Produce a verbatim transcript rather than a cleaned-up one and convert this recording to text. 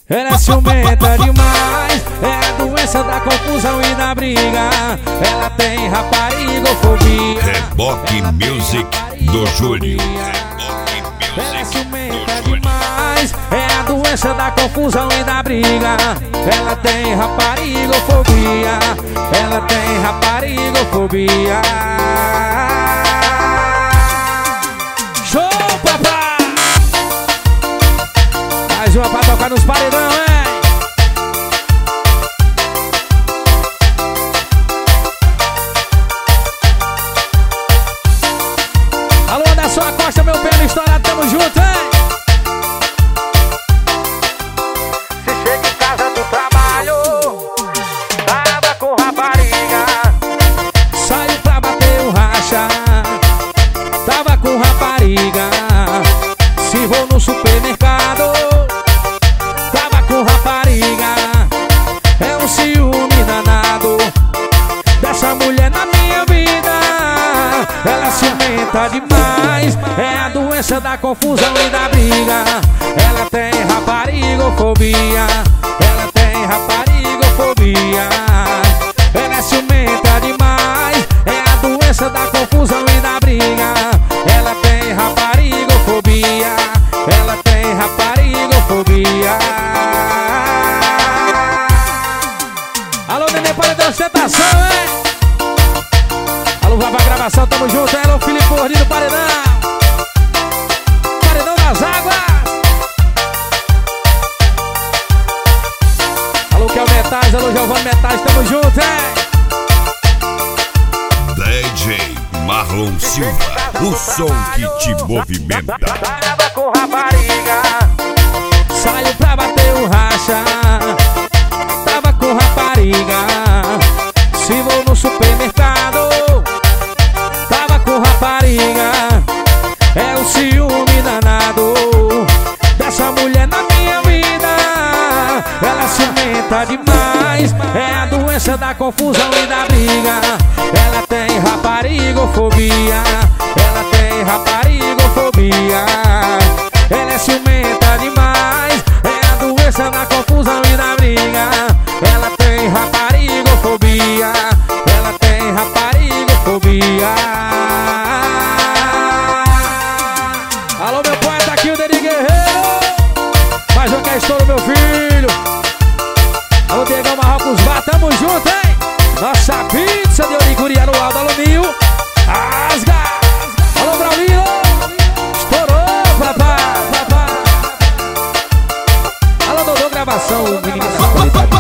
Ela é ciumenta demais, é a doença da confusão e da briga. Ela tem raparigofobia. Reboque Music do Júlio. Ela é ciumenta demais, é a doença da confusão e da briga. Ela tem raparigofobia. Ela tem raparigofobia. Show, papai! Mais uma pra tocar nos paredão, hein? Alô, Anderson Acosta, meu pé estourado, tamo junto, hein? Se chega em casa do trabalho, tava com rapariga, saiu pra bater um racha, tava com rapariga. Se vou no supermercado, tava com rapariga. É um ciúme danado dessa mulher na minha vida. Ela ciumenta demais, é a doença da confusão e da briga. Ela tem raparigofobia. Ela tem raparigofobia. Ela é ciumenta demais, é a doença da confusão e da briga. Ela tem raparigofobia. Ela tem raparigofobia. Alô, neném, para de ostentação, hein? Alô, vai pra gravação, tamo junto, hein? Alô, Felipe Gordinho do Paredão. Paredão das águas. Alô, Kel Metais, alô, Giovanni Metais, tamo junto, hein? D J Marlon Silva, o som que te movimenta. Tava com rapariga, saiu pra bater um racha. Tava com rapariga, se vou no supermercado, tava com rapariga. É um ciúme danado dessa mulher na minha vida. Ela ciumenta demais, é a doença da confusão e da briga. Ela tem raparigofobia. Ela tem raparigofobia. Ela é ciumenta demais, é a doença da confusão e da briga. Ela tem raparigofobia. Ela tem raparigofobia. Alô, meu poeta aqui, o Deni Guerreiro. Mais um que é estouro, meu filho. Alô, Diegão Marrocos Vá, tamo junto, hein? Nossa pizza de Oricuriano, Aldo Alumínio. Asga! Alô, Braulino. Estourou, papai, papai. Alô, Dodô Gravação, menino da qualidade.